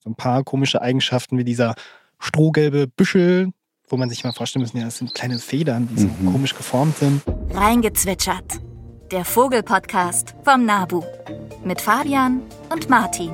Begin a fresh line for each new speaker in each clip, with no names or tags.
so ein paar komische Eigenschaften wie dieser strohgelbe Büschel, wo man sich mal vorstellen muss, ja, das sind kleine Federn, die so komisch geformt sind.
Reingezwitschert. Der Vogel-Podcast vom NABU. Mit Fabian und Martin.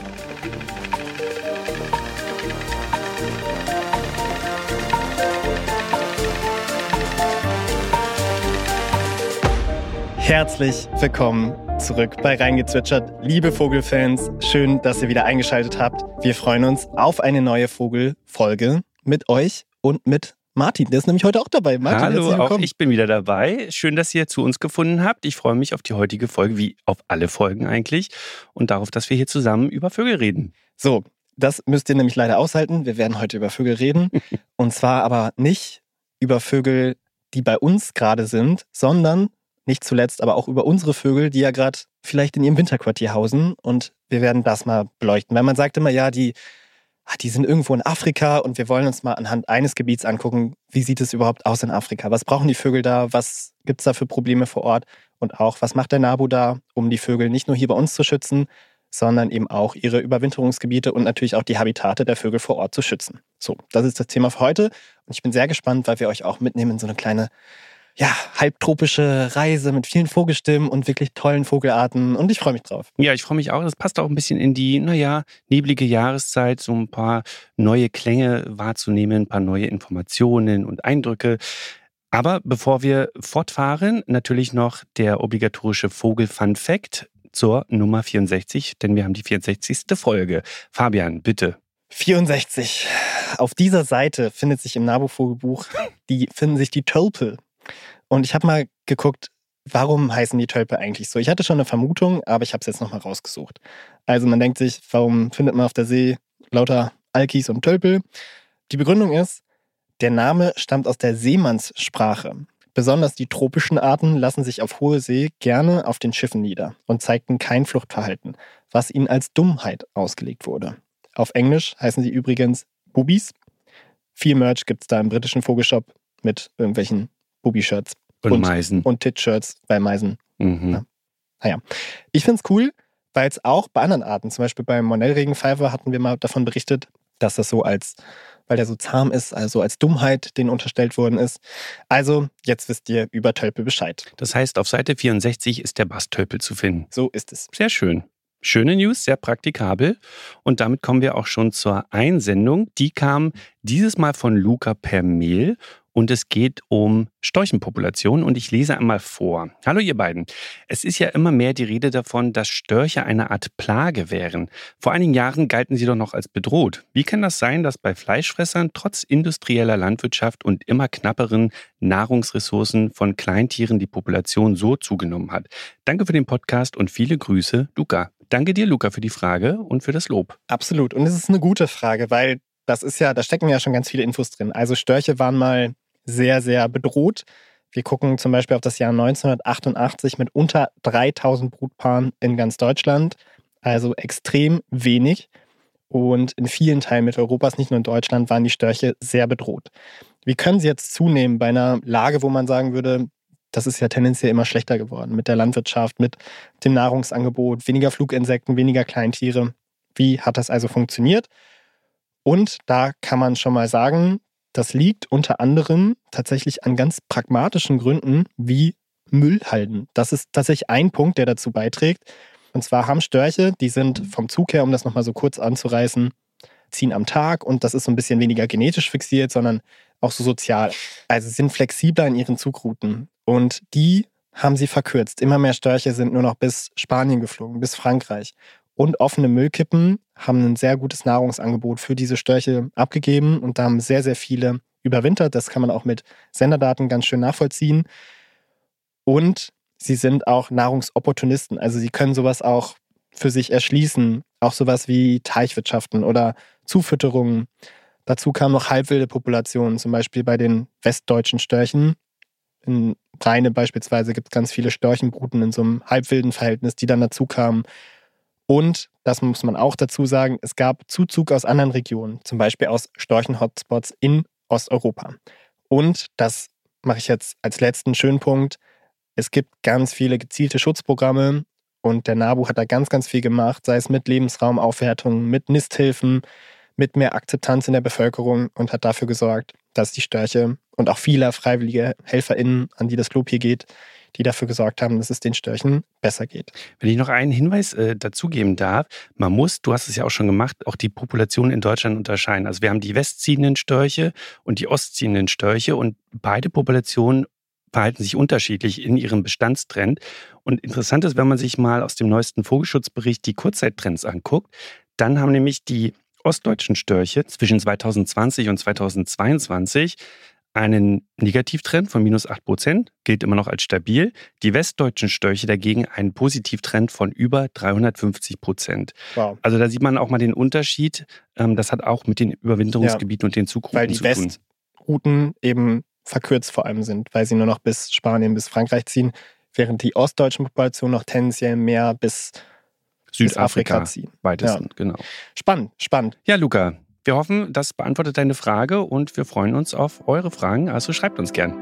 Herzlich willkommen zurück bei Reingezwitschert. Liebe Vogelfans, schön, dass ihr wieder eingeschaltet habt. Wir freuen uns auf eine neue Vogelfolge mit euch und mit Martin. Der ist nämlich heute auch dabei. Martin,
hallo, auch ich bin wieder dabei. Schön, dass ihr zu uns gefunden habt. Ich freue mich auf die heutige Folge, wie auf alle Folgen eigentlich. Und darauf, dass wir hier zusammen über Vögel reden.
So, das müsst ihr nämlich leider aushalten. Wir werden heute über Vögel reden. Und zwar aber nicht über Vögel, die bei uns gerade sind, sondern nicht zuletzt aber auch über unsere Vögel, die ja gerade vielleicht in ihrem Winterquartier hausen. Und wir werden das mal beleuchten. Weil man sagt immer, ja, die sind irgendwo in Afrika und wir wollen uns mal anhand eines Gebiets angucken, wie sieht es überhaupt aus in Afrika? Was brauchen die Vögel da? Was gibt es da für Probleme vor Ort? Und auch, was macht der NABU da, um die Vögel nicht nur hier bei uns zu schützen, sondern eben auch ihre Überwinterungsgebiete und natürlich auch die Habitate der Vögel vor Ort zu schützen. So, das ist das Thema für heute. Und ich bin sehr gespannt, weil wir euch auch mitnehmen in so eine kleine halbtropische Reise mit vielen Vogelstimmen und wirklich tollen Vogelarten. Und ich freue mich drauf.
Ja, ich freue mich auch. Das passt auch ein bisschen in die, neblige Jahreszeit, so ein paar neue Klänge wahrzunehmen, ein paar neue Informationen und Eindrücke. Aber bevor wir fortfahren, natürlich noch der obligatorische Vogel-Fun-Fact zur Nummer 64, denn wir haben die 64. Folge. Fabian, bitte.
64. Auf dieser Seite findet sich im NABU-Vogelbuch, finden sich die Tölpel. Und ich habe mal geguckt, warum heißen die Tölpel eigentlich so? Ich hatte schon eine Vermutung, aber ich habe es jetzt nochmal rausgesucht. Also man denkt sich, warum findet man auf der See lauter Alkis und Tölpel? Die Begründung ist, der Name stammt aus der Seemannssprache. Besonders die tropischen Arten lassen sich auf hoher See gerne auf den Schiffen nieder und zeigten kein Fluchtverhalten, was ihnen als Dummheit ausgelegt wurde. Auf Englisch heißen sie übrigens Boobies. Viel Merch gibt es da im britischen Vogelshop mit irgendwelchen Booby-Shirts.
Und Meisen.
Und Tit-Shirts bei Meisen.
Mhm.
Naja. Ich finde es cool, weil es auch bei anderen Arten, zum Beispiel beim Monell-Regenpfeifer hatten wir mal davon berichtet, dass das so weil der so zahm ist, also als Dummheit denen unterstellt worden ist. Also, jetzt wisst ihr über Tölpel Bescheid.
Das heißt, auf Seite 64 ist der Bastölpel zu finden.
So ist es.
Sehr schön. Schöne News, sehr praktikabel. Und damit kommen wir auch schon zur Einsendung. Die kam dieses Mal von Luca per Mail. Und es geht um Storchenpopulationen und ich lese einmal vor. Hallo ihr beiden. Es ist ja immer mehr die Rede davon, dass Störche eine Art Plage wären. Vor einigen Jahren galten sie doch noch als bedroht. Wie kann das sein, dass bei Fleischfressern trotz industrieller Landwirtschaft und immer knapperen Nahrungsressourcen von Kleintieren die Population so zugenommen hat? Danke für den Podcast und viele Grüße, Luca. Danke dir, Luca, für die Frage und für das Lob.
Absolut. Und es ist eine gute Frage, weil da stecken ja schon ganz viele Infos drin. Also Störche waren mal sehr, sehr bedroht. Wir gucken zum Beispiel auf das Jahr 1988 mit unter 3000 Brutpaaren in ganz Deutschland. Also extrem wenig. Und in vielen Teilen Mitteleuropas, nicht nur in Deutschland, waren die Störche sehr bedroht. Wie können sie jetzt zunehmen bei einer Lage, wo man sagen würde, das ist ja tendenziell immer schlechter geworden mit der Landwirtschaft, mit dem Nahrungsangebot, weniger Fluginsekten, weniger Kleintiere. Wie hat das also funktioniert? Und da kann man schon mal sagen, das liegt unter anderem tatsächlich an ganz pragmatischen Gründen wie Müllhalden. Das ist tatsächlich ein Punkt, der dazu beiträgt. Und zwar haben Störche, die sind vom Zug her, um das nochmal so kurz anzureißen, ziehen am Tag und das ist so ein bisschen weniger genetisch fixiert, sondern auch so sozial. Also sie sind flexibler in ihren Zugrouten und die haben sie verkürzt. Immer mehr Störche sind nur noch bis Spanien geflogen, bis Frankreich. Und offene Müllkippen haben ein sehr gutes Nahrungsangebot für diese Störche abgegeben und da haben sehr, sehr viele überwintert. Das kann man auch mit Senderdaten ganz schön nachvollziehen. Und sie sind auch Nahrungsopportunisten. Also sie können sowas auch für sich erschließen. Auch sowas wie Teichwirtschaften oder Zufütterungen. Dazu kamen noch halbwilde Populationen, zum Beispiel bei den westdeutschen Störchen. In Rheine beispielsweise gibt es ganz viele Störchenbruten in so einem halbwilden Verhältnis, die dann dazu kamen. Und, das muss man auch dazu sagen, es gab Zuzug aus anderen Regionen, zum Beispiel aus Storchen-Hotspots in Osteuropa. Und, das mache ich jetzt als letzten schönen Punkt, es gibt ganz viele gezielte Schutzprogramme Und der NABU hat da ganz, ganz viel gemacht, sei es mit Lebensraumaufwertung, mit Nisthilfen, mit mehr Akzeptanz in der Bevölkerung und hat dafür gesorgt, dass die Störche und auch viele freiwillige HelferInnen, an die das Lob hier geht, die dafür gesorgt haben, dass es den Störchen besser geht.
Wenn ich noch einen Hinweis dazugeben darf, man muss, du hast es ja auch schon gemacht, auch die Population in Deutschland unterscheiden. Also wir haben die westziehenden Störche und die ostziehenden Störche und beide Populationen verhalten sich unterschiedlich in ihrem Bestandstrend. Und interessant ist, wenn man sich mal aus dem neuesten Vogelschutzbericht die Kurzzeittrends anguckt, dann haben nämlich die ostdeutschen Störche zwischen 2020 und 2022 einen Negativtrend von -8%, gilt immer noch als stabil. Die westdeutschen Störche dagegen einen Positivtrend von über 350%.
Wow.
Also da sieht man auch mal den Unterschied. Das hat auch mit den Überwinterungsgebieten und den Zugrouten zu tun.
Weil die Westrouten eben verkürzt vor allem sind, weil sie nur noch bis Spanien, bis Frankreich ziehen, während die ostdeutschen Populationen noch tendenziell mehr bis Südafrika ziehen.
Weitestens, genau.
Spannend.
Ja, Luca, wir hoffen, das beantwortet deine Frage und wir freuen uns auf eure Fragen, also schreibt uns gern.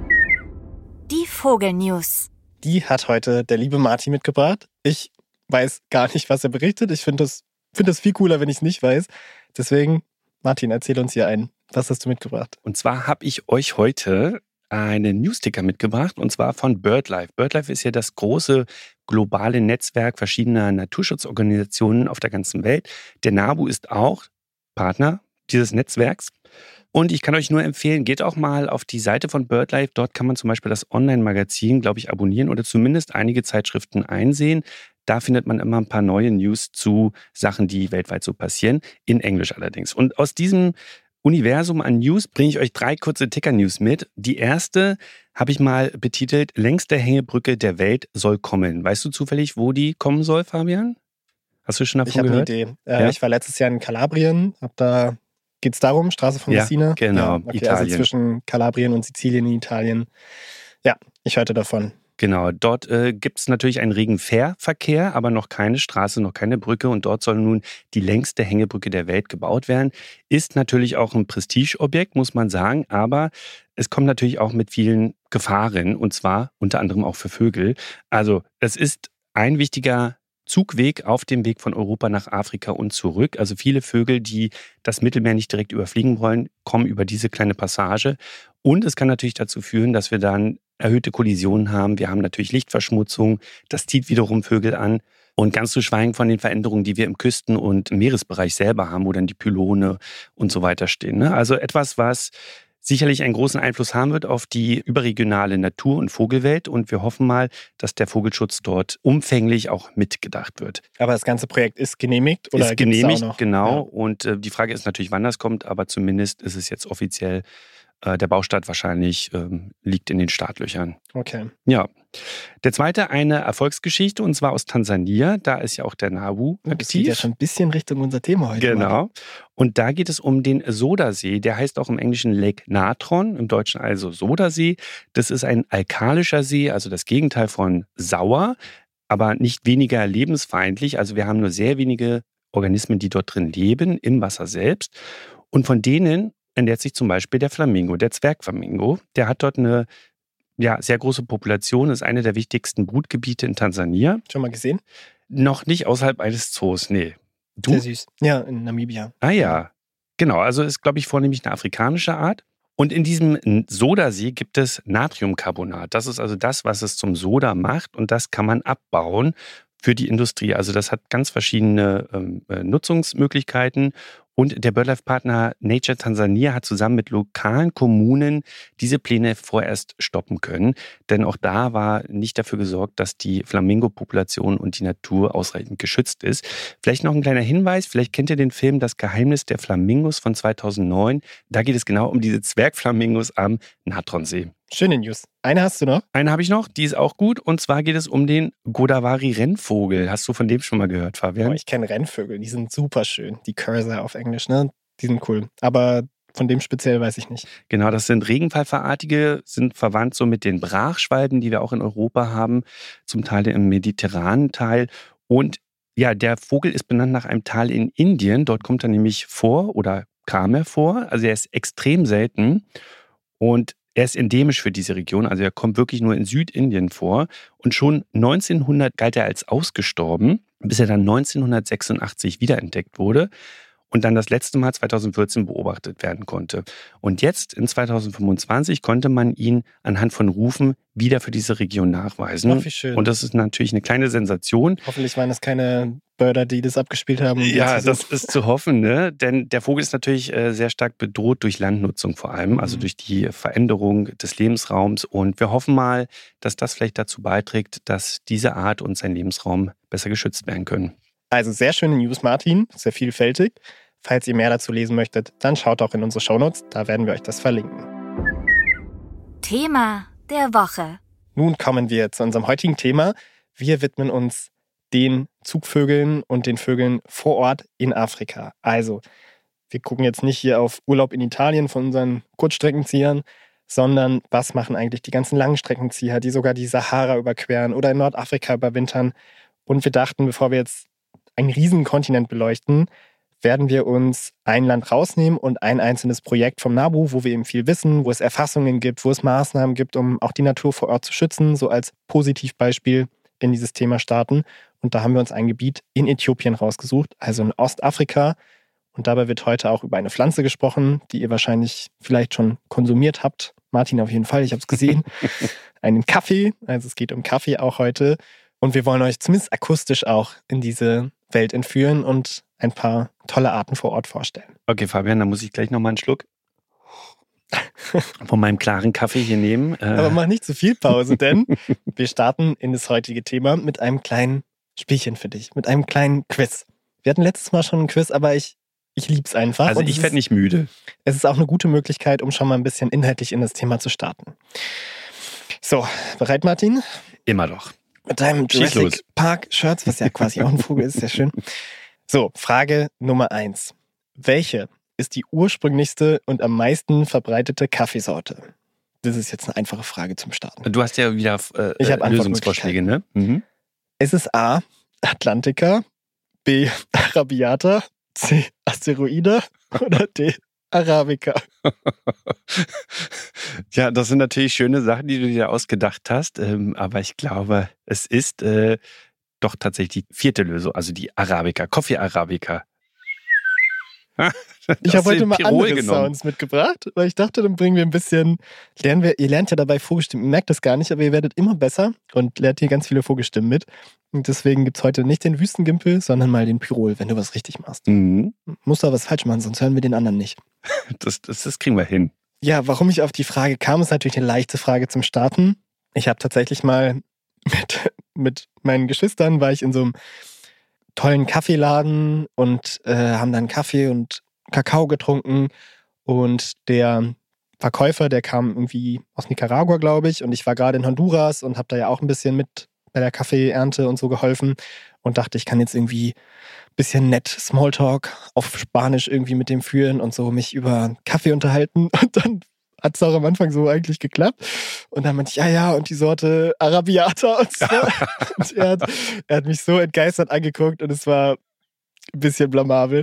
Die Vogelnews.
Die hat heute der liebe Martin mitgebracht. Ich weiß gar nicht, was er berichtet. Ich finde das viel cooler, wenn ich es nicht weiß. Deswegen, Martin, erzähl uns hier ein. Was hast du mitgebracht?
Und zwar habe ich euch heute einen Newsticker mitgebracht und zwar von BirdLife. BirdLife ist ja das große globale Netzwerk verschiedener Naturschutzorganisationen auf der ganzen Welt. Der NABU ist auch Partner dieses Netzwerks. Und ich kann euch nur empfehlen, geht auch mal auf die Seite von BirdLife. Dort kann man zum Beispiel das Online-Magazin, glaube ich, abonnieren oder zumindest einige Zeitschriften einsehen. Da findet man immer ein paar neue News zu Sachen, die weltweit so passieren, in Englisch allerdings. Und aus diesem Universum an News bringe ich euch 3 kurze Ticker-News mit. Die erste habe ich mal betitelt, längste Hängebrücke der Welt soll kommen. Weißt du zufällig, wo die kommen soll, Fabian? Hast du schon davon gehört?
Ich habe eine Idee. Ich war letztes Jahr in Kalabrien. Da geht es darum, Straße von Messina.
Genau,
okay,
Italien.
Also zwischen Kalabrien und Sizilien in Italien. Ja, ich hörte davon.
Genau, dort gibt es natürlich einen regen Fährverkehr, aber noch keine Straße, noch keine Brücke. Und dort soll nun die längste Hängebrücke der Welt gebaut werden. Ist natürlich auch ein Prestigeobjekt, muss man sagen. Aber es kommt natürlich auch mit vielen Gefahren. Und zwar unter anderem auch für Vögel. Also es ist ein wichtiger Zugweg auf dem Weg von Europa nach Afrika und zurück. Also viele Vögel, die das Mittelmeer nicht direkt überfliegen wollen, kommen über diese kleine Passage. Und es kann natürlich dazu führen, dass wir dann erhöhte Kollisionen haben. Wir haben natürlich Lichtverschmutzung. Das zieht wiederum Vögel an. Und ganz zu schweigen von den Veränderungen, die wir im Küsten- und Meeresbereich selber haben, wo dann die Pylone und so weiter stehen. Also etwas, was sicherlich einen großen Einfluss haben wird auf die überregionale Natur- und Vogelwelt. Und wir hoffen mal, dass der Vogelschutz dort umfänglich auch mitgedacht wird.
Aber das ganze Projekt ist genehmigt? Oder
ist genehmigt,
auch noch?
genau.
Ja.
Und die Frage ist natürlich, wann das kommt. Aber zumindest ist es jetzt offiziell, der Baustart wahrscheinlich liegt in den Startlöchern.
Okay.
Ja. Der zweite, eine Erfolgsgeschichte, und zwar aus Tansania. Da ist ja auch der NABU aktiv.
Das geht ja schon ein bisschen Richtung unser Thema heute.
Genau. Und da geht es um den Sodasee. Der heißt auch im Englischen Lake Natron, im Deutschen also Sodasee. Das ist ein alkalischer See, also das Gegenteil von sauer, aber nicht weniger lebensfeindlich. Also wir haben nur sehr wenige Organismen, die dort drin leben, im Wasser selbst. Und von denen ernährt sich zum Beispiel der Flamingo, der Zwergflamingo. Der hat dort eine sehr große Population, ist eine der wichtigsten Brutgebiete in Tansania.
Schon mal gesehen?
Noch nicht außerhalb eines Zoos, nee. Du?
Sehr süß. Ja, in Namibia.
Ah ja, genau. Also ist, glaube ich, vornehmlich eine afrikanische Art. Und in diesem Sodasee gibt es Natriumcarbonat. Das ist also das, was es zum Soda macht. Und das kann man abbauen für die Industrie. Also das hat ganz verschiedene Nutzungsmöglichkeiten. Und der BirdLife-Partner Nature Tansania hat zusammen mit lokalen Kommunen diese Pläne vorerst stoppen können. Denn auch da war nicht dafür gesorgt, dass die Flamingo-Population und die Natur ausreichend geschützt ist. Vielleicht noch ein kleiner Hinweis, vielleicht kennt ihr den Film Das Geheimnis der Flamingos von 2009. Da geht es genau um diese Zwergflamingos am Natronsee.
Schöne News. Eine hast du noch?
Eine habe ich noch, die ist auch gut. Und zwar geht es um den Godavari-Rennvogel. Hast du von dem schon mal gehört, Fabian?
Oh, ich kenne Rennvögel, die sind super schön. Die Cursor auf Englisch, ne? Die sind cool. Aber von dem speziell weiß ich nicht.
Genau, das sind Regenpfeiferartige, sind verwandt so mit den Brachschwalben, die wir auch in Europa haben, zum Teil im mediterranen Teil. Und ja, der Vogel ist benannt nach einem Tal in Indien. Dort kommt er nämlich vor oder kam er vor. Also er ist extrem selten. Und Er ist endemisch für diese Region, also er kommt wirklich nur in Südindien vor. Und schon 1900 galt er als ausgestorben, bis er dann 1986 wiederentdeckt wurde und dann das letzte Mal 2014 beobachtet werden konnte. Und jetzt, in 2025, konnte man ihn anhand von Rufen wieder für diese Region nachweisen.
Ach, wie schön.
Und das ist natürlich eine kleine Sensation.
Hoffentlich waren das keine Birder, die das abgespielt haben.
Ja, das ist zu hoffen, ne? Denn der Vogel ist natürlich sehr stark bedroht durch Landnutzung vor allem, also durch die Veränderung des Lebensraums. Und wir hoffen mal, dass das vielleicht dazu beiträgt, dass diese Art und sein Lebensraum besser geschützt werden können.
Also sehr schöne News, Martin, sehr vielfältig. Falls ihr mehr dazu lesen möchtet, dann schaut auch in unsere Shownotes, da werden wir euch das verlinken.
Thema der Woche.
Nun kommen wir zu unserem heutigen Thema. Wir widmen uns den Zugvögeln und den Vögeln vor Ort in Afrika. Also, wir gucken jetzt nicht hier auf Urlaub in Italien von unseren Kurzstreckenziehern, sondern was machen eigentlich die ganzen Langstreckenzieher, die sogar die Sahara überqueren oder in Nordafrika überwintern. Und wir dachten, bevor wir jetzt einen riesigen Kontinent beleuchten, werden wir uns ein Land rausnehmen und ein einzelnes Projekt vom NABU, wo wir eben viel wissen, wo es Erfassungen gibt, wo es Maßnahmen gibt, um auch die Natur vor Ort zu schützen, so als Positivbeispiel in dieses Thema starten. Und da haben wir uns ein Gebiet in Äthiopien rausgesucht, also in Ostafrika. Und dabei wird heute auch über eine Pflanze gesprochen, die ihr wahrscheinlich vielleicht schon konsumiert habt. Martin auf jeden Fall, ich habe es gesehen. Einen Kaffee, also es geht um Kaffee auch heute. Und wir wollen euch zumindest akustisch auch in diese Welt entführen und ein paar tolle Arten vor Ort vorstellen.
Okay, Fabian, dann muss ich gleich nochmal einen Schluck von meinem klaren Kaffee hier nehmen.
Aber mach nicht zu viel Pause, denn wir starten in das heutige Thema mit einem kleinen Spielchen für dich, mit einem kleinen Quiz. Wir hatten letztes Mal schon ein Quiz, aber ich lieb's einfach.
Also ich werde nicht müde.
Es ist auch eine gute Möglichkeit, um schon mal ein bisschen inhaltlich in das Thema zu starten. So, bereit, Martin?
Immer doch.
Mit deinem Jurassic Park-Shirt, was ja quasi auch ein Vogel ist, sehr schön. So, Frage Nummer 1. Welche ist die ursprünglichste und am meisten verbreitete Kaffeesorte? Das ist jetzt eine einfache Frage zum Starten.
Du hast ja wieder Lösungsvorschläge, ne? Mhm.
Ist es A, Atlantica, B, Arabiata, C, Asteroida oder D, Arabica?
Ja, das sind natürlich schöne Sachen, die du dir ausgedacht hast. Aber ich glaube, es ist doch tatsächlich die vierte Lösung, also die Arabica, Coffee Arabica.
Ich habe heute mal andere Sounds mitgebracht, weil ich dachte, dann bringen wir ein bisschen, ihr lernt ja dabei Vogelstimmen, ihr merkt das gar nicht, aber ihr werdet immer besser und lernt hier ganz viele Vogelstimmen mit. Und deswegen gibt es heute nicht den Wüstengimpel, sondern mal den Pirol, wenn du was richtig machst.
Mhm.
Musst du aber was falsch machen, sonst hören wir den anderen nicht.
Das kriegen wir hin.
Ja, warum ich auf die Frage kam, ist natürlich eine leichte Frage zum Starten. Ich habe tatsächlich mal mit meinen Geschwistern, war ich in so einem tollen Kaffeeladen und haben dann Kaffee und Kakao getrunken und der Verkäufer, der kam irgendwie aus Nicaragua, glaube ich, und ich war gerade in Honduras und habe da ja auch ein bisschen mit bei der Kaffeeernte und so geholfen und dachte, ich kann jetzt irgendwie ein bisschen nett Smalltalk auf Spanisch irgendwie mit dem führen und so mich über Kaffee unterhalten und dann hat es auch am Anfang so eigentlich geklappt. Und dann meinte ich, ja, und die Sorte Arabiata und so. Und er hat mich so entgeistert angeguckt und es war ein bisschen blamabel.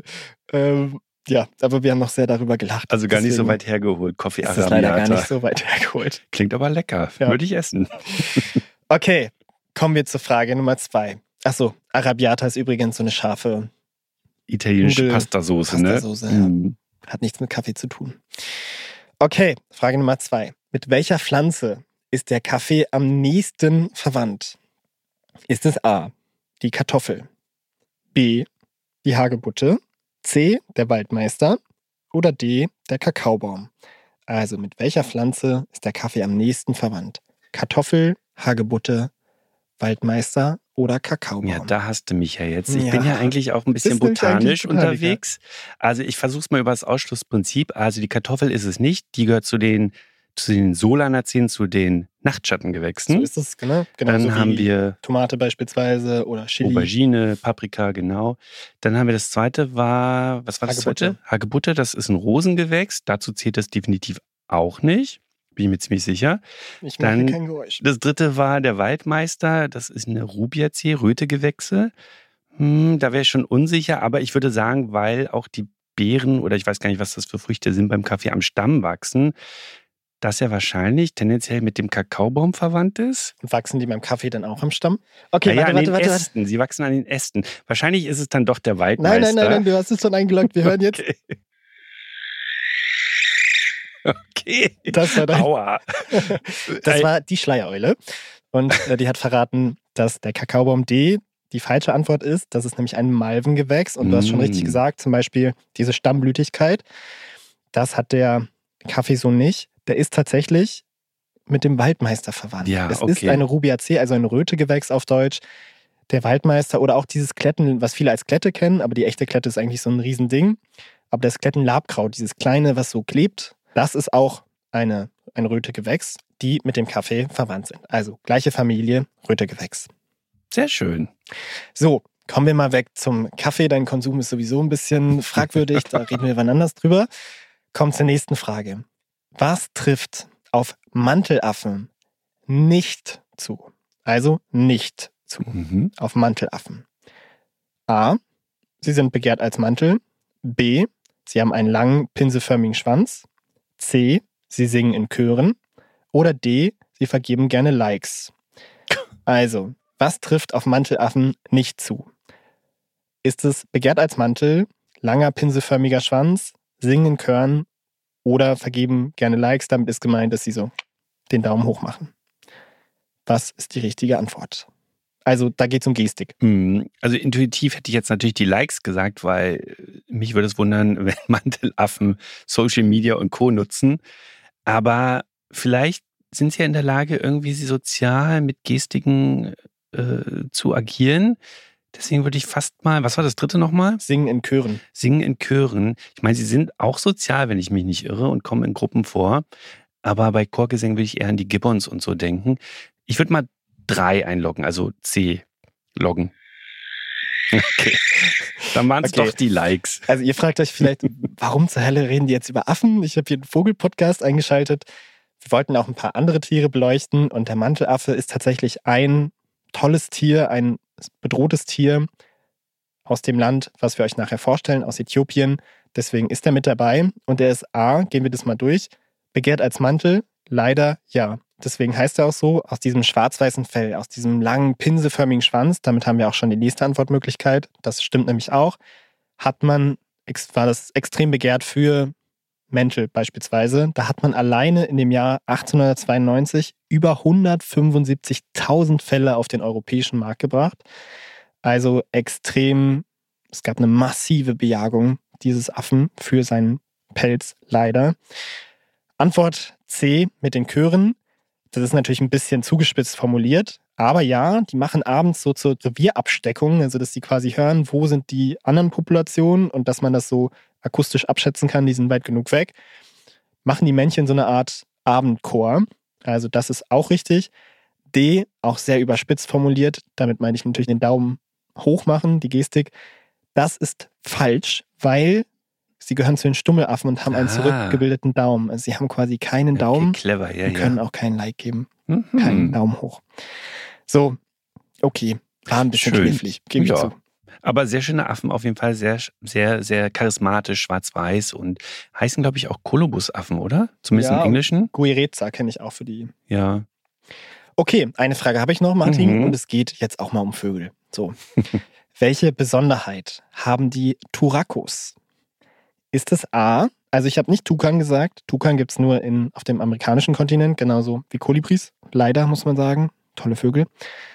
Ja, aber wir haben noch sehr darüber gelacht.
Also gar nicht so weit hergeholt, Coffee Arabiata.
Das ist leider gar nicht so weit hergeholt.
Klingt aber lecker, ja. Würde ich essen.
Okay, kommen wir zur Frage Nummer 2. Achso, Arabiata ist übrigens so eine scharfe
italienische Pastasoße, ne?
Pastasoße, ja. Hat nichts mit Kaffee zu tun. Okay, Frage Nummer 2. Mit welcher Pflanze ist der Kaffee am nächsten verwandt? Ist es A, die Kartoffel, B, die Hagebutte, C, der Waldmeister oder D, der Kakaobaum? Also mit welcher Pflanze ist der Kaffee am nächsten verwandt? Kartoffel, Hagebutte, Waldmeister oder Kakaobaum?
Ja, da hast du mich ja jetzt. Ich bin ja eigentlich auch ein bisschen botanisch unterwegs. Also ich versuche es mal über das Ausschlussprinzip. Also die Kartoffel ist es nicht. Die gehört zu den Solanaceen, zu den Nachtschattengewächsen.
So ist es, genau.
Dann
so
haben wir
Tomate beispielsweise oder Chili.
Aubergine, Paprika, genau. Dann haben wir das zweite was war das zweite? Hagebutte, das ist ein Rosengewächs. Dazu zählt das definitiv auch nicht. Bin ich mir ziemlich sicher.
Ich mache kein Geräusch.
Das dritte war der Waldmeister. Das ist eine Rubiaceae, Rötegewächse. Da wäre ich schon unsicher, aber ich würde sagen, weil auch die Beeren oder ich weiß gar nicht, was das für Früchte sind beim Kaffee am Stamm wachsen, dass er wahrscheinlich tendenziell mit dem Kakaobaum verwandt ist.
Und wachsen die beim Kaffee dann auch am Stamm? Okay,
Naja,
warte.
Ästen. Sie wachsen an den Ästen. Wahrscheinlich ist es dann doch der Waldmeister.
Nein, du hast es schon eingeloggt. Wir hören jetzt.
Okay.
Das war
Aua.
Das war die Schleiereule. Und die hat verraten, dass der Kakaobaum D die falsche Antwort ist. Das ist nämlich ein Malvengewächs. Und du hast schon richtig gesagt, zum Beispiel diese Stammblütigkeit. Das hat der Kaffee so nicht. Der ist tatsächlich mit dem Waldmeister verwandt.
Ja,
es
okay.
ist eine Rubiacee, also ein Rötegewächs auf Deutsch. Der Waldmeister oder auch dieses Kletten, was viele als Klette kennen, aber die echte Klette ist eigentlich so ein Riesending. Aber das Klettenlabkraut, dieses kleine, was so klebt, das ist auch ein Rötegewächs, die mit dem Kaffee verwandt sind. Also gleiche Familie, Rötegewächs.
Sehr schön.
So, kommen wir mal weg zum Kaffee. Dein Konsum ist sowieso ein bisschen fragwürdig, da reden wir wann anders drüber. Kommt zur nächsten Frage. Was trifft auf Mantelaffen nicht zu? Also nicht zu. Auf Mantelaffen. A. Sie sind begehrt als Mantel. B. Sie haben einen langen, pinselförmigen Schwanz. C. Sie singen in Chören. Oder D. Sie vergeben gerne Likes. Also, was trifft auf Mantelaffen nicht zu? Ist es begehrt als Mantel, langer, pinselförmiger Schwanz, singen in Chören oder vergeben gerne Likes? Damit ist gemeint, dass sie so den Daumen hoch machen. Was ist die richtige Antwort? Also, da geht es um Gestik.
Also intuitiv hätte ich jetzt natürlich die Likes gesagt, weil mich würde es wundern, wenn Mantelaffen Social Media und Co. nutzen. Aber vielleicht sind sie ja in der Lage, irgendwie sozial mit Gestiken zu agieren. Deswegen würde ich fast mal, was war das dritte nochmal?
Singen in Chören.
Singen in Chören. Ich meine, sie sind auch sozial, wenn ich mich nicht irre, und kommen in Gruppen vor. Aber bei Chorgesängen würde ich eher an die Gibbons und so denken. Ich würde mal 3 einloggen, also C loggen. Okay. Dann waren es doch die Likes.
Also ihr fragt euch vielleicht, warum zur Hölle reden die jetzt über Affen? Ich habe hier einen Vogelpodcast eingeschaltet. Wir wollten auch ein paar andere Tiere beleuchten und der Mantelaffe ist tatsächlich ein tolles Tier, ein bedrohtes Tier aus dem Land, was wir euch nachher vorstellen, aus Äthiopien. Deswegen ist er mit dabei und er ist A, gehen wir das mal durch, begehrt als Mantel, leider ja. Deswegen heißt er auch so, aus diesem schwarz-weißen Fell, aus diesem langen, pinselförmigen Schwanz, damit haben wir auch schon die nächste Antwortmöglichkeit, das stimmt nämlich auch, war das extrem begehrt für Mäntel beispielsweise. Da hat man alleine in dem Jahr 1892 über 175.000 Fälle auf den europäischen Markt gebracht. Also extrem, es gab eine massive Bejagung dieses Affen für seinen Pelz, leider. Antwort C mit den Chören. Das ist natürlich ein bisschen zugespitzt formuliert, aber ja, die machen abends so zur Revierabsteckung, also dass die quasi hören, wo sind die anderen Populationen und dass man das so akustisch abschätzen kann, die sind weit genug weg, machen die Männchen so eine Art Abendchor. Also das ist auch richtig. D, auch sehr überspitzt formuliert, damit meine ich natürlich den Daumen hoch machen, die Gestik. Das ist falsch, weil sie gehören zu den Stummelaffen und haben einen zurückgebildeten Daumen. Also sie haben quasi keinen Daumen
clever,
und können auch keinen Like geben. Keinen Daumen hoch. So, okay. War ein bisschen knifflig, gebe ich zu.
Aber sehr schöne Affen, auf jeden Fall sehr, sehr, sehr charismatisch, schwarz-weiß und heißen, glaube ich, auch Kolubusaffen, oder? Zumindest im Englischen.
Guereza kenne ich auch für die.
Ja.
Okay, eine Frage habe ich noch, Martin, und es geht jetzt auch mal um Vögel. So. Welche Besonderheit haben die Turacos? Ist es A, also ich habe nicht Tukan gesagt, Tukan gibt es nur auf dem amerikanischen Kontinent, genauso wie Kolibris, leider muss man sagen, tolle Vögel.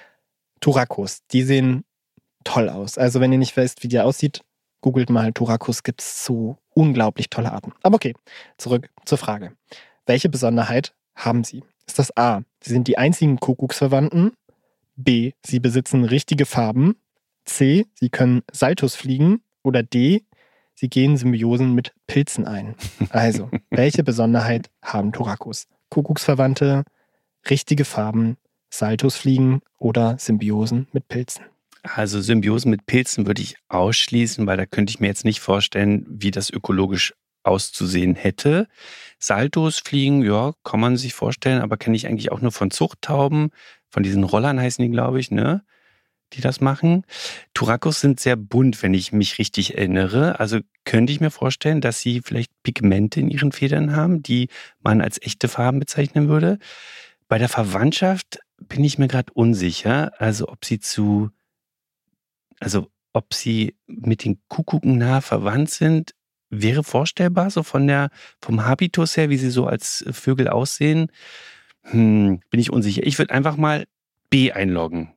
Turacos, die sehen toll aus. Also wenn ihr nicht wisst, wie die aussieht, googelt mal Turacos, gibt es so unglaublich tolle Arten. Aber okay, zurück zur Frage. Welche Besonderheit haben sie? Ist das A, sie sind die einzigen Kuckucksverwandten, B, sie besitzen richtige Farben, C, sie können Saltos fliegen oder D, sie gehen Symbiosen mit Pilzen ein. Also, welche Besonderheit haben Turacos? Kuckucksverwandte, richtige Farben, Saltos fliegen oder Symbiosen mit Pilzen?
Also Symbiosen mit Pilzen würde ich ausschließen, weil da könnte ich mir jetzt nicht vorstellen, wie das ökologisch auszusehen hätte. Saltos fliegen, ja, kann man sich vorstellen, aber kenne ich eigentlich auch nur von Zuchttauben, von diesen Rollern heißen die, glaube ich, ne? die das machen. Turacos sind sehr bunt, wenn ich mich richtig erinnere. Also könnte ich mir vorstellen, dass sie vielleicht Pigmente in ihren Federn haben, die man als echte Farben bezeichnen würde. Bei der Verwandtschaft bin ich mir gerade unsicher. Also ob sie mit den Kuckucken nah verwandt sind, wäre vorstellbar, so vom Habitus her, wie sie so als Vögel aussehen. Bin ich unsicher. Ich würde einfach mal B einloggen.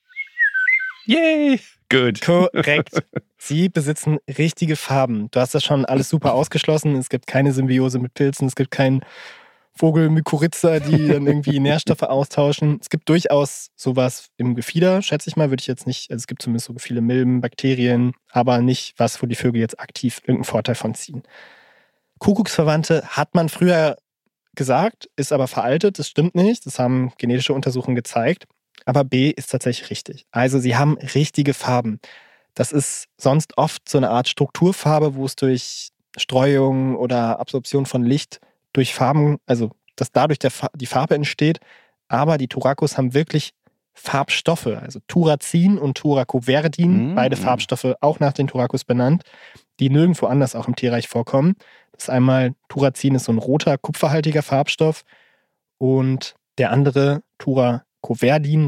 Yay! Gut.
Korrekt. Sie besitzen richtige Farben. Du hast das schon alles super ausgeschlossen. Es gibt keine Symbiose mit Pilzen, es gibt keinen Vogelmykorrhiza, die dann irgendwie Nährstoffe austauschen. Es gibt durchaus sowas im Gefieder, schätze ich mal, würde ich jetzt nicht, also es gibt zumindest so viele Milben, Bakterien, aber nicht was, wo die Vögel jetzt aktiv irgendeinen Vorteil von ziehen. Kuckucksverwandte hat man früher gesagt, ist aber veraltet, das stimmt nicht, das haben genetische Untersuchungen gezeigt, aber B ist tatsächlich richtig. Also sie haben richtige Farben. Das ist sonst oft so eine Art Strukturfarbe, wo es durch Streuung oder Absorption von Licht durch Farben, also dass dadurch die Farbe entsteht, aber die Turacos haben wirklich Farbstoffe, also Turacin und Turacoverdin, beide Farbstoffe auch nach den Turacos benannt, die nirgendwo anders auch im Tierreich vorkommen. Das ist einmal, Turacin ist so ein roter, kupferhaltiger Farbstoff und der andere, Turacoverdin,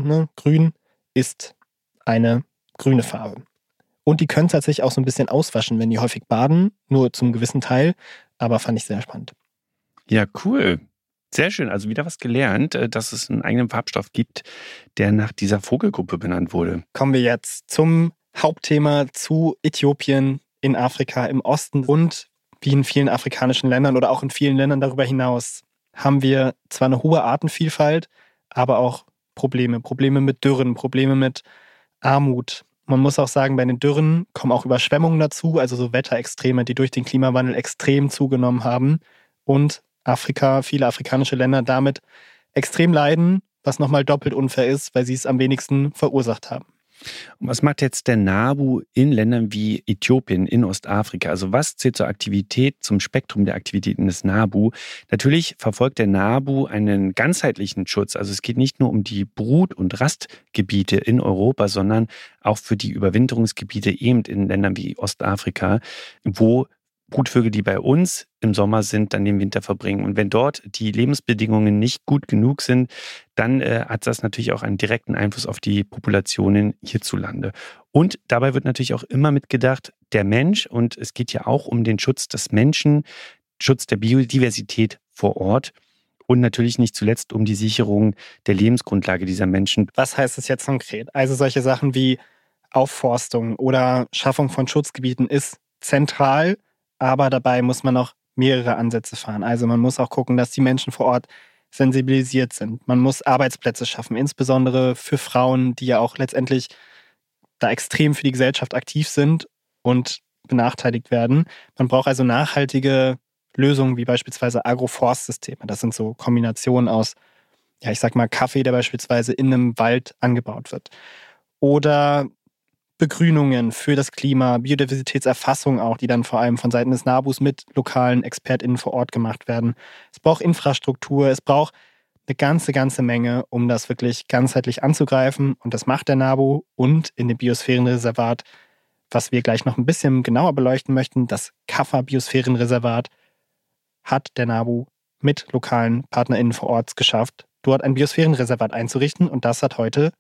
grün, ist eine grüne Farbe. Und die können tatsächlich auch so ein bisschen auswaschen, wenn die häufig baden, nur zum gewissen Teil, aber fand ich sehr spannend.
Ja, cool. Sehr schön. Also wieder was gelernt, dass es einen eigenen Farbstoff gibt, der nach dieser Vogelgruppe benannt wurde.
Kommen wir jetzt zum Hauptthema, zu Äthiopien in Afrika im Osten. Und wie in vielen afrikanischen Ländern oder auch in vielen Ländern darüber hinaus haben wir zwar eine hohe Artenvielfalt, aber auch Probleme. Probleme mit Dürren, Probleme mit Armut. Man muss auch sagen, bei den Dürren kommen auch Überschwemmungen dazu, also so Wetterextreme, die durch den Klimawandel extrem zugenommen haben. Und Afrika, viele afrikanische Länder damit extrem leiden, was nochmal doppelt unfair ist, weil sie es am wenigsten verursacht haben.
Und was macht jetzt der NABU in Ländern wie Äthiopien, in Ostafrika? Also was zählt zur Aktivität, zum Spektrum der Aktivitäten des NABU? Natürlich verfolgt der NABU einen ganzheitlichen Schutz. Also es geht nicht nur um die Brut- und Rastgebiete in Europa, sondern auch für die Überwinterungsgebiete eben in Ländern wie Ostafrika, wo Brutvögel, die bei uns im Sommer sind, dann den Winter verbringen. Und wenn dort die Lebensbedingungen nicht gut genug sind, dann hat das natürlich auch einen direkten Einfluss auf die Populationen hierzulande. Und dabei wird natürlich auch immer mitgedacht, der Mensch, und es geht ja auch um den Schutz des Menschen, Schutz der Biodiversität vor Ort und natürlich nicht zuletzt um die Sicherung der Lebensgrundlage dieser Menschen.
Was heißt das jetzt konkret? Also solche Sachen wie Aufforstung oder Schaffung von Schutzgebieten ist zentral, aber dabei muss man auch mehrere Ansätze fahren. Also man muss auch gucken, dass die Menschen vor Ort sensibilisiert sind. Man muss Arbeitsplätze schaffen, insbesondere für Frauen, die ja auch letztendlich da extrem für die Gesellschaft aktiv sind und benachteiligt werden. Man braucht also nachhaltige Lösungen wie beispielsweise Agroforstsysteme. Das sind so Kombinationen aus, ja, ich sag mal, Kaffee, der beispielsweise in einem Wald angebaut wird. Oder Begrünungen für das Klima, Biodiversitätserfassung auch, die dann vor allem von Seiten des NABUs mit lokalen ExpertInnen vor Ort gemacht werden. Es braucht Infrastruktur, es braucht eine ganze Menge, um das wirklich ganzheitlich anzugreifen. Und das macht der NABU und in dem Biosphärenreservat, was wir gleich noch ein bisschen genauer beleuchten möchten, das Kaffa-Biosphärenreservat, hat der NABU mit lokalen PartnerInnen vor Ort geschafft, dort ein Biosphärenreservat einzurichten. Und das hat heute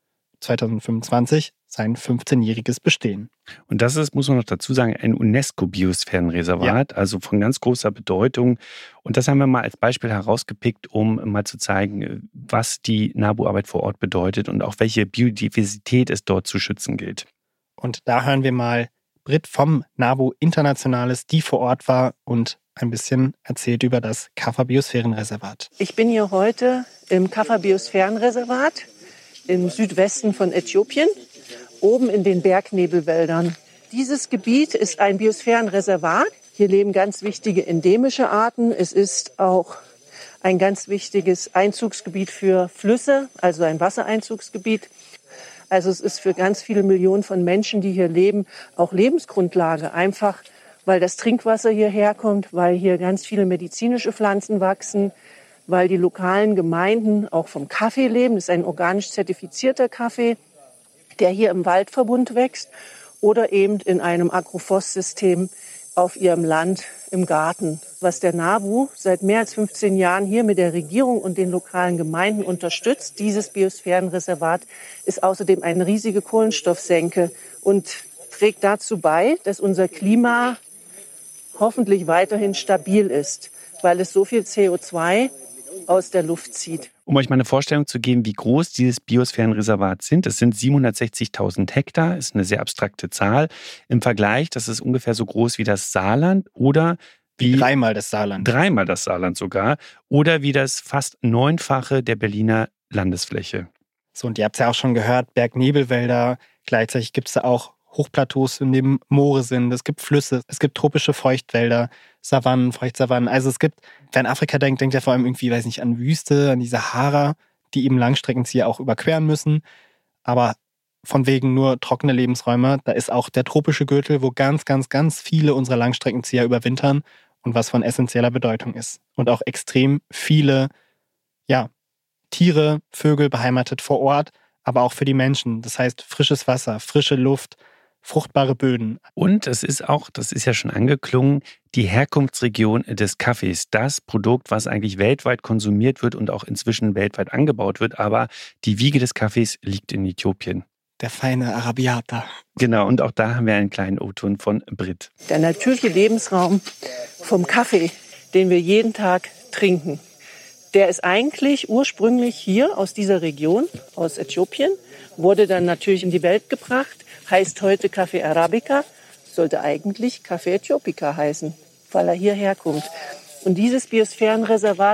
2025 sein 15-jähriges Bestehen.
Und das ist, muss man noch dazu sagen, ein UNESCO-Biosphärenreservat, also von ganz großer Bedeutung. Und das haben wir mal als Beispiel herausgepickt, um mal zu zeigen, was die NABU-Arbeit vor Ort bedeutet und auch welche Biodiversität es dort zu schützen gilt.
Und da hören wir mal Britt vom NABU Internationales, die vor Ort war und ein bisschen erzählt über das Kaffa-Biosphärenreservat.
Ich bin hier heute im Kaffa-Biosphärenreservat im Südwesten von Äthiopien, oben in den Bergnebelwäldern. Dieses Gebiet ist ein Biosphärenreservat. Hier leben ganz wichtige endemische Arten. Es ist auch ein ganz wichtiges Einzugsgebiet für Flüsse, also ein Wassereinzugsgebiet. Also es ist für ganz viele Millionen von Menschen, die hier leben, auch Lebensgrundlage. Einfach, weil das Trinkwasser hierher kommt, weil hier ganz viele medizinische Pflanzen wachsen, weil die lokalen Gemeinden auch vom Kaffee leben. Das ist ein organisch zertifizierter Kaffee, der hier im Waldverbund wächst oder eben in einem Agroforstsystem auf ihrem Land im Garten. Was der NABU seit mehr als 15 Jahren hier mit der Regierung und den lokalen Gemeinden unterstützt, dieses Biosphärenreservat, ist außerdem eine riesige Kohlenstoffsenke und trägt dazu bei, dass unser Klima hoffentlich weiterhin stabil ist, weil es so viel CO2 aus der Luft zieht.
Um euch mal eine Vorstellung zu geben, wie groß dieses Biosphärenreservat sind, es sind 760.000 Hektar, ist eine sehr abstrakte Zahl. Im Vergleich, das ist ungefähr so groß wie das Saarland oder wie
Dreimal das Saarland.
Dreimal das Saarland sogar oder wie das fast 9-fache der Berliner Landesfläche.
So, und ihr habt es ja auch schon gehört, Bergnebelwälder, gleichzeitig gibt es da auch Hochplateaus, in denen Moore sind, es gibt Flüsse, es gibt tropische Feuchtwälder, Savannen, Feuchtsavannen. Also es gibt, wer an Afrika denkt, denkt ja vor allem irgendwie, weiß nicht, an Wüste, an die Sahara, die eben Langstreckenzieher auch überqueren müssen. Aber von wegen nur trockene Lebensräume, da ist auch der tropische Gürtel, wo ganz, ganz, ganz viele unserer Langstreckenzieher überwintern und was von essentieller Bedeutung ist. Und auch extrem viele, Tiere, Vögel beheimatet vor Ort, aber auch für die Menschen. Das heißt, frisches Wasser, frische Luft, fruchtbare Böden.
Und es ist auch, das ist ja schon angeklungen, die Herkunftsregion des Kaffees. Das Produkt, was eigentlich weltweit konsumiert wird und auch inzwischen weltweit angebaut wird. Aber die Wiege des Kaffees liegt in Äthiopien.
Der feine Arabiata.
Genau, und auch da haben wir einen kleinen O-Ton von Brit.
Der natürliche Lebensraum vom Kaffee, den wir jeden Tag trinken, der ist eigentlich ursprünglich hier aus dieser Region, aus Äthiopien, wurde dann natürlich in die Welt gebracht, heißt heute Kaffee Arabica, sollte eigentlich Kaffee Äthiopica heißen, weil er hierher kommt. Und dieses Biosphärenreservat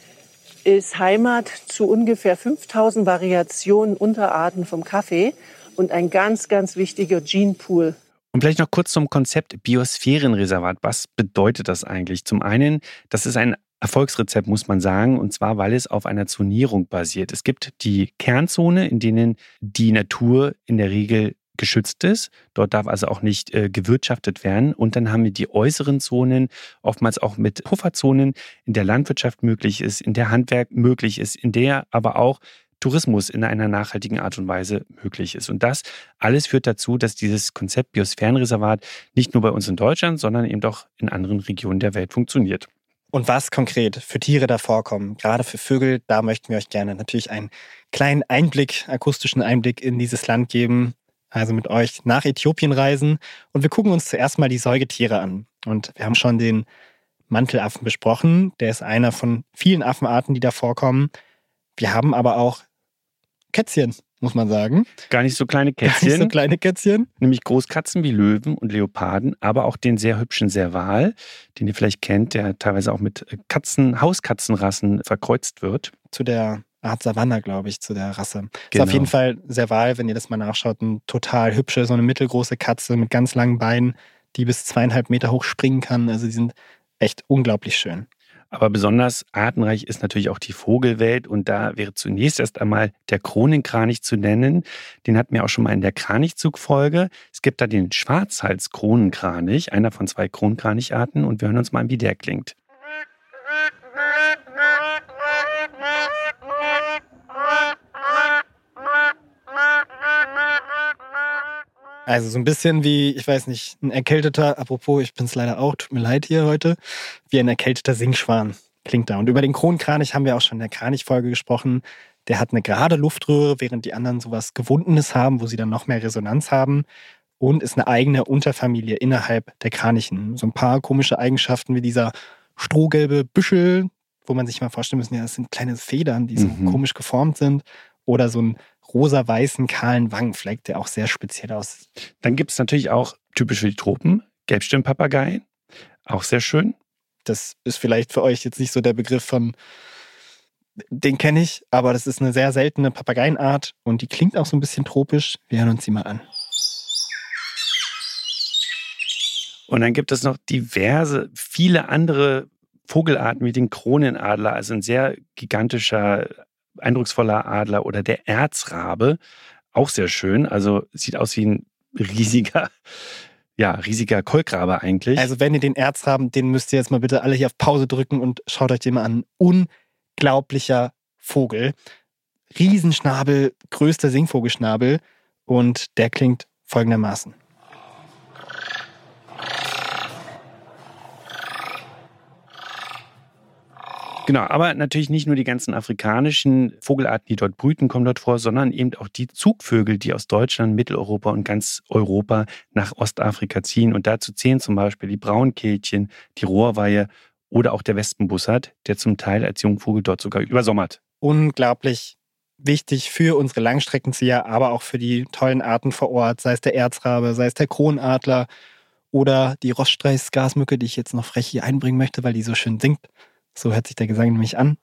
ist Heimat zu ungefähr 5000 Variationen, Unterarten vom Kaffee und ein ganz, ganz wichtiger Genpool.
Und vielleicht noch kurz zum Konzept Biosphärenreservat. Was bedeutet das eigentlich? Zum einen, das ist ein Erfolgsrezept, muss man sagen, und zwar, weil es auf einer Zonierung basiert. Es gibt die Kernzone, in denen die Natur in der Regel geschützt ist. Dort darf also auch nicht gewirtschaftet werden. Und dann haben wir die äußeren Zonen, oftmals auch mit Pufferzonen, in der Landwirtschaft möglich ist, in der Handwerk möglich ist, in der aber auch Tourismus in einer nachhaltigen Art und Weise möglich ist. Und das alles führt dazu, dass dieses Konzept Biosphärenreservat nicht nur bei uns in Deutschland, sondern eben auch in anderen Regionen der Welt funktioniert.
Und was konkret für Tiere da vorkommen, gerade für Vögel, da möchten wir euch gerne natürlich einen kleinen akustischen Einblick in dieses Land geben. Also mit euch nach Äthiopien reisen. Und wir gucken uns zuerst mal die Säugetiere an. Und wir haben schon den Mantelaffen besprochen. Der ist einer von vielen Affenarten, die da vorkommen. Wir haben aber auch Kätzchen, muss man sagen.
Gar nicht so kleine Kätzchen. Nämlich Großkatzen wie Löwen und Leoparden, aber auch den sehr hübschen Serval, den ihr vielleicht kennt, der teilweise auch mit Hauskatzenrassen verkreuzt wird.
Zu der Art Savanna, glaube ich, zu der Rasse.
Genau.
Ist auf jeden Fall Serval, wenn ihr das mal nachschaut, ein total hübsche, so eine mittelgroße Katze mit ganz langen Beinen, die bis 2,5 Meter hoch springen kann. Also die sind echt unglaublich schön.
Aber besonders artenreich ist natürlich auch die Vogelwelt und da wäre zunächst erst einmal der Kronenkranich zu nennen. Den hatten wir auch schon mal in der Kranichzug-Folge. Es gibt da den Schwarzhals-Kronenkranich, einer von 2 Kronkranicharten und wir hören uns mal an, wie der klingt.
Also so ein bisschen wie, ich weiß nicht, ein erkälteter, apropos, ich bin's leider auch, tut mir leid hier heute, wie ein erkälteter Singschwan klingt da. Und über den Kronenkranich haben wir auch schon in der Kranichfolge gesprochen. Der hat eine gerade Luftröhre, während die anderen sowas Gewundenes haben, wo sie dann noch mehr Resonanz haben. Und ist eine eigene Unterfamilie innerhalb der Kranichen. So ein paar komische Eigenschaften wie dieser strohgelbe Büschel, wo man sich mal vorstellen muss, ja, das sind kleine Federn, die so komisch geformt sind. Oder so ein rosa-weißen, kahlen Wangenfleck, der auch sehr speziell aussieht.
Dann gibt es natürlich auch, typisch für die Tropen, Gelbstirnpapagei. Auch sehr schön.
Das ist vielleicht für euch jetzt nicht so der Begriff von, den kenne ich, aber das ist eine sehr seltene Papageienart und die klingt auch so ein bisschen tropisch. Wir hören uns die mal an.
Und dann gibt es noch viele andere Vogelarten wie den Kronenadler, also ein sehr gigantischer, eindrucksvoller Adler oder der Erzrabe, auch sehr schön. Also sieht aus wie ein riesiger Kolkrabe eigentlich.
Also wenn ihr den Erzraben, den müsst ihr jetzt mal bitte alle hier auf Pause drücken und schaut euch den mal an. Unglaublicher Vogel. Riesenschnabel, größter Singvogelschnabel und der klingt folgendermaßen.
Genau, aber natürlich nicht nur die ganzen afrikanischen Vogelarten, die dort brüten, kommen dort vor, sondern eben auch die Zugvögel, die aus Deutschland, Mitteleuropa und ganz Europa nach Ostafrika ziehen. Und dazu zählen zum Beispiel die Braunkehlchen, die Rohrweihe oder auch der Wespenbussard, der zum Teil als Jungvogel dort sogar übersommert.
Unglaublich wichtig für unsere Langstreckenzieher, aber auch für die tollen Arten vor Ort, sei es der Erzrabe, sei es der Kronadler oder die Roststreichsgasmücke, die ich jetzt noch frech hier einbringen möchte, weil die so schön singt. So hört sich der Gesang nämlich an.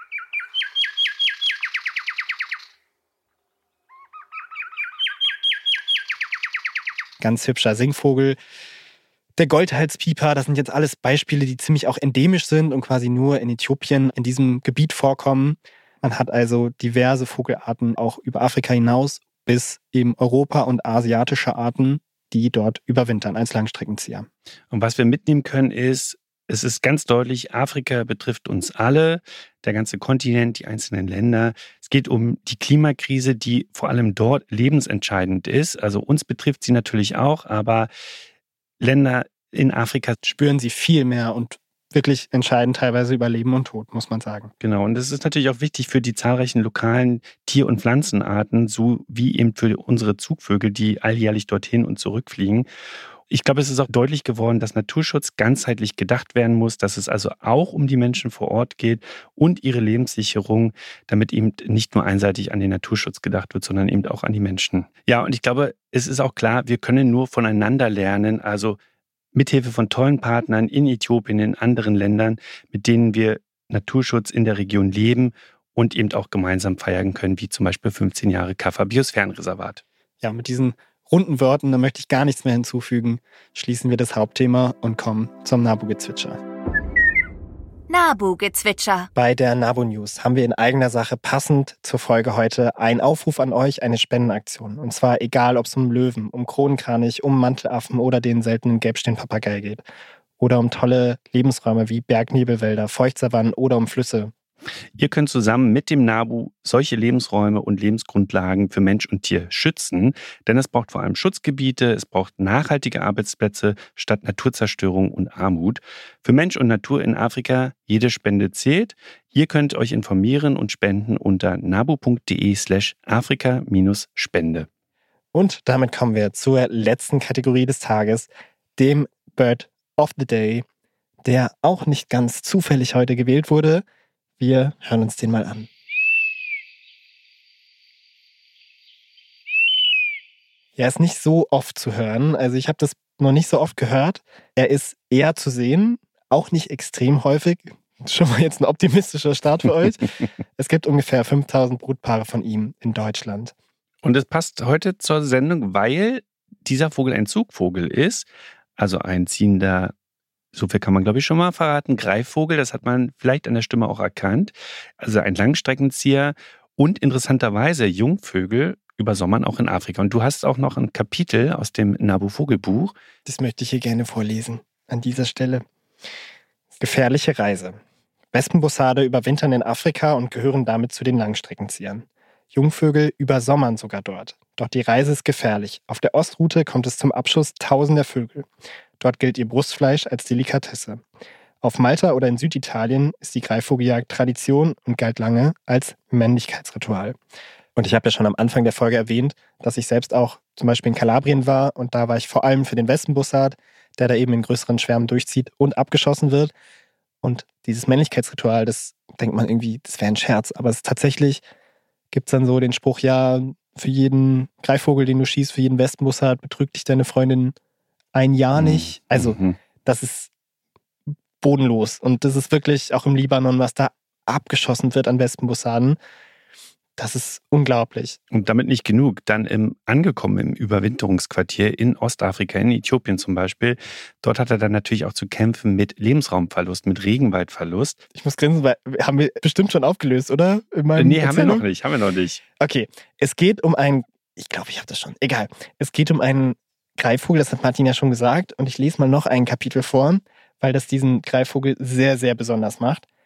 Ganz hübscher Singvogel. Der Goldhalspieper, das sind jetzt alles Beispiele, die ziemlich auch endemisch sind und quasi nur in Äthiopien in diesem Gebiet vorkommen. Man hat also diverse Vogelarten auch über Afrika hinaus bis eben Europa und asiatische Arten, die dort überwintern als Langstreckenzieher.
Und was wir mitnehmen können ist, es ist ganz deutlich, Afrika betrifft uns alle, der ganze Kontinent, die einzelnen Länder. Es geht um die Klimakrise, die vor allem dort lebensentscheidend ist. Also uns betrifft sie natürlich auch, aber Länder in Afrika
spüren sie viel mehr und wirklich entscheidend teilweise über Leben und Tod, muss man sagen.
Genau, und das ist natürlich auch wichtig für die zahlreichen lokalen Tier- und Pflanzenarten, so wie eben für unsere Zugvögel, die alljährlich dorthin und zurückfliegen. Ich glaube, es ist auch deutlich geworden, dass Naturschutz ganzheitlich gedacht werden muss, dass es also auch um die Menschen vor Ort geht und ihre Lebenssicherung, damit eben nicht nur einseitig an den Naturschutz gedacht wird, sondern eben auch an die Menschen. Ja, und ich glaube, es ist auch klar, wir können nur voneinander lernen, also mithilfe von tollen Partnern in Äthiopien, in anderen Ländern, mit denen wir Naturschutz in der Region leben und eben auch gemeinsam feiern können, wie zum Beispiel 15 Jahre Kaffer Biosphärenreservat.
Ja, mit diesen runden Worten, da möchte ich gar nichts mehr hinzufügen, schließen wir das Hauptthema und kommen zum Nabu-Gezwitscher.
Nabu-Gezwitscher.
Bei der Nabu News haben wir in eigener Sache passend zur Folge heute einen Aufruf an euch, eine Spendenaktion. Und zwar egal, ob es um Löwen, um Kronenkranich, um Mantelaffen oder den seltenen Gelbstirnpapagei geht. Oder um tolle Lebensräume wie Bergnebelwälder, Feuchtsavannen oder um Flüsse.
Ihr könnt zusammen mit dem NABU solche Lebensräume und Lebensgrundlagen für Mensch und Tier schützen, denn es braucht vor allem Schutzgebiete, es braucht nachhaltige Arbeitsplätze statt Naturzerstörung und Armut. Für Mensch und Natur in Afrika, jede Spende zählt. Ihr könnt euch informieren und spenden unter nabu.de/afrika-spende.
Und damit kommen wir zur letzten Kategorie des Tages, dem Bird of the Day, der auch nicht ganz zufällig heute gewählt wurde. Wir hören uns den mal an. Er ist nicht so oft zu hören. Also ich habe das noch nicht so oft gehört. Er ist eher zu sehen, auch nicht extrem häufig. Schon mal jetzt ein optimistischer Start für euch. Es gibt ungefähr 5000 Brutpaare von ihm in Deutschland.
Und es passt heute zur Sendung, weil dieser Vogel ein Zugvogel ist, also ein ziehender, so viel kann man glaube ich schon mal verraten, Greifvogel, das hat man vielleicht an der Stimme auch erkannt. Also ein Langstreckenzieher und interessanterweise Jungvögel übersommern auch in Afrika. Und du hast auch noch ein Kapitel aus dem Nabu-Vogelbuch.
Das möchte ich hier gerne vorlesen, an dieser Stelle. Gefährliche Reise. Wespenbussarde überwintern in Afrika und gehören damit zu den Langstreckenziehern. Jungvögel übersommern sogar dort. Doch die Reise ist gefährlich. Auf der Ostroute kommt es zum Abschuss tausender Vögel. Dort gilt ihr Brustfleisch als Delikatesse. Auf Malta oder in Süditalien ist die Greifvogeljagd Tradition und galt lange als Männlichkeitsritual. Und ich habe ja schon am Anfang der Folge erwähnt, dass ich selbst auch zum Beispiel in Kalabrien war und da war ich vor allem für den Wespenbussard, der da eben in größeren Schwärmen durchzieht und abgeschossen wird. Und dieses Männlichkeitsritual, das denkt man irgendwie, das wäre ein Scherz, aber es ist tatsächlich, gibt es dann so den Spruch, ja, für jeden Greifvogel, den du schießt, für jeden Wespenbussard betrügt dich deine Freundin ein Jahr nicht. Also das ist bodenlos und das ist wirklich auch im Libanon, was da abgeschossen wird an Wespenbussarden. Das ist unglaublich.
Und damit nicht genug, dann angekommen im Überwinterungsquartier in Ostafrika, in Äthiopien zum Beispiel, dort hat er dann natürlich auch zu kämpfen mit Lebensraumverlust, mit Regenwaldverlust.
Ich muss grinsen, weil haben wir bestimmt schon aufgelöst, oder?
Nee, haben wir noch nicht.
Okay, es geht um einen, ich glaube, ich habe das schon, egal. Es geht um einen Greifvogel, das hat Martin ja schon gesagt, und ich lese mal noch ein Kapitel vor, weil das diesen Greifvogel sehr, sehr besonders macht.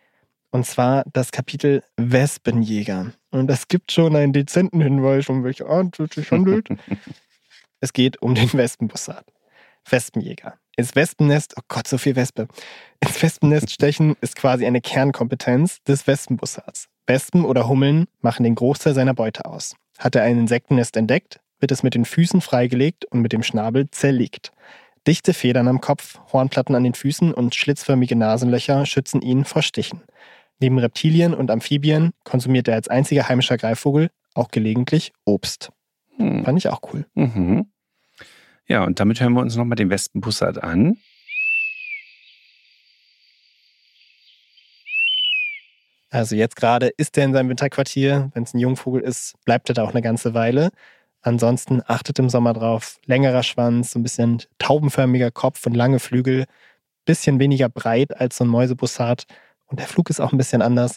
Und zwar das Kapitel Wespenjäger. Und das gibt schon einen dezenten Hinweis, um welche Art es sich handelt. Es geht um den Wespenbussard. Wespenjäger. Ins Wespennest, oh Gott, so viel Wespe. Ins Wespennest stechen ist quasi eine Kernkompetenz des Wespenbussards. Wespen oder Hummeln machen den Großteil seiner Beute aus. Hat er ein Insektennest entdeckt, wird es mit den Füßen freigelegt und mit dem Schnabel zerlegt. Dichte Federn am Kopf, Hornplatten an den Füßen und schlitzförmige Nasenlöcher schützen ihn vor Stichen. Neben Reptilien und Amphibien konsumiert er als einziger heimischer Greifvogel auch gelegentlich Obst. Fand ich auch cool.
Mhm. Ja, und damit hören wir uns nochmal den Wespenbussard an.
Also jetzt gerade ist er in seinem Winterquartier. Wenn es ein Jungvogel ist, bleibt er da auch eine ganze Weile. Ansonsten achtet im Sommer drauf. Längerer Schwanz, so ein bisschen taubenförmiger Kopf und lange Flügel. Bisschen weniger breit als so ein Mäusebussard. Und der Flug ist auch ein bisschen anders.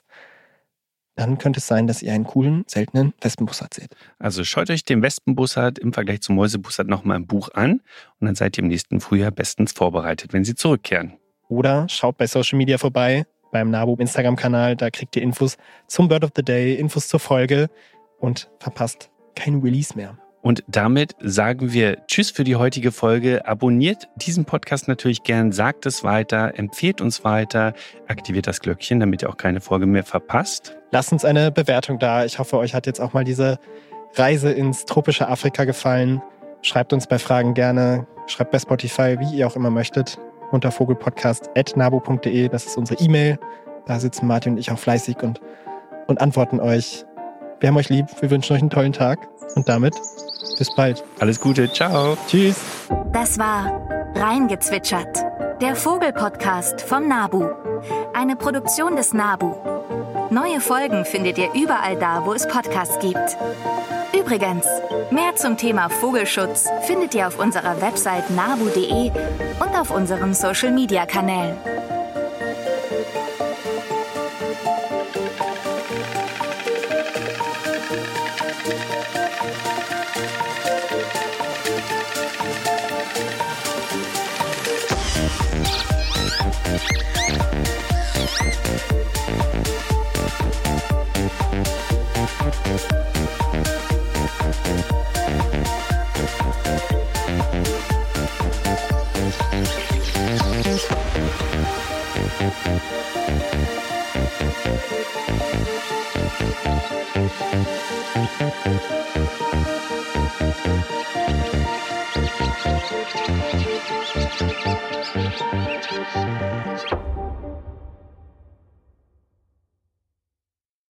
Dann könnte es sein, dass ihr einen coolen, seltenen Wespenbussard seht.
Also schaut euch den Wespenbussard im Vergleich zum Mäusebussard nochmal im Buch an. Und dann seid ihr im nächsten Frühjahr bestens vorbereitet, wenn sie zurückkehren.
Oder schaut bei Social Media vorbei, beim NABU Instagram-Kanal. Da kriegt ihr Infos zum Bird of the Day, Infos zur Folge und verpasst kein Release mehr.
Und damit sagen wir Tschüss für die heutige Folge. Abonniert diesen Podcast natürlich gern, sagt es weiter, empfehlt uns weiter, aktiviert das Glöckchen, damit ihr auch keine Folge mehr verpasst.
Lasst uns eine Bewertung da. Ich hoffe, euch hat jetzt auch mal diese Reise ins tropische Afrika gefallen. Schreibt uns bei Fragen gerne. Schreibt bei Spotify, wie ihr auch immer möchtet, unter vogelpodcast@nabu.de. Das ist unsere E-Mail. Da sitzen Martin und ich auch fleißig und antworten euch. Wir haben euch lieb. Wir wünschen euch einen tollen Tag. Und damit bis bald.
Alles Gute. Ciao.
Tschüss.
Das war Reingezwitschert, der Vogelpodcast vom NABU. Eine Produktion des NABU. Neue Folgen findet ihr überall da, wo es Podcasts gibt. Übrigens, mehr zum Thema Vogelschutz findet ihr auf unserer Website nabu.de und auf unseren Social-Media-Kanälen.
Thank you.